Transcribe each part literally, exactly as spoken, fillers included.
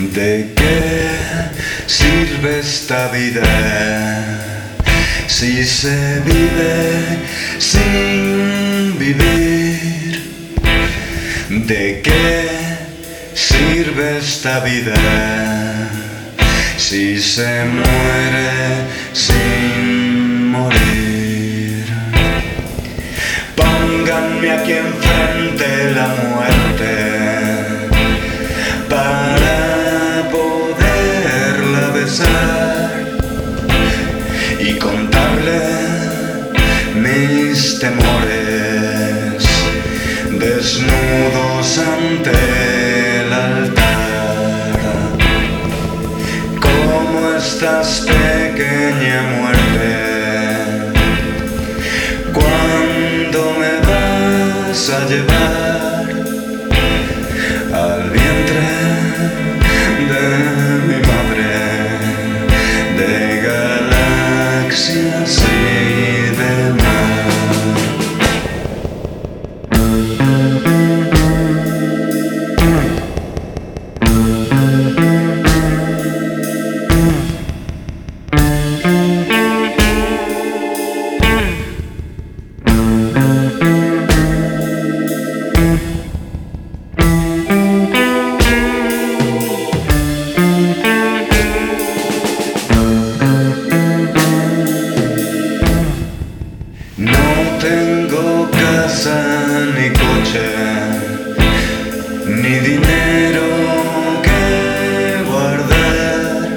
¿De qué sirve esta vida si se vive sin vivir? ¿De qué sirve esta vida si se muere sin morir? Pónganme aquí enfrente la muerte para poderla besar y contarle mis temores desnudos ante el altar. ¿Cómo estás, pequeña muerte? ¿Cuándo me vas a llevar al vientre de mi madre, de galaxias y de mar? No tengo casa ni coche, ni dinero que guardar.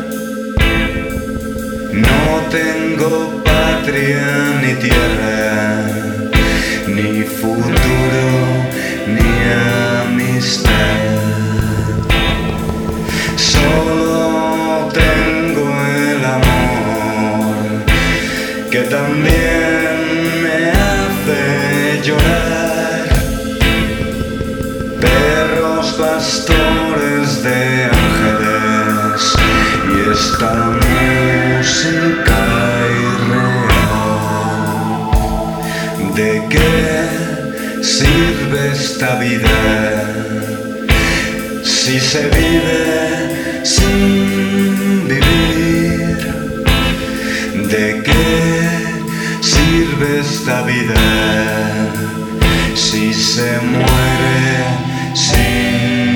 No tengo patria ni tierra, ni futuro ni amistad. Solo tengo el amor que también llorar. Perros pastores de ángeles y esta música irreal. ¿De qué sirve esta vida si se vive sin vivir? ¿De qué sirve esta vida si se muere sin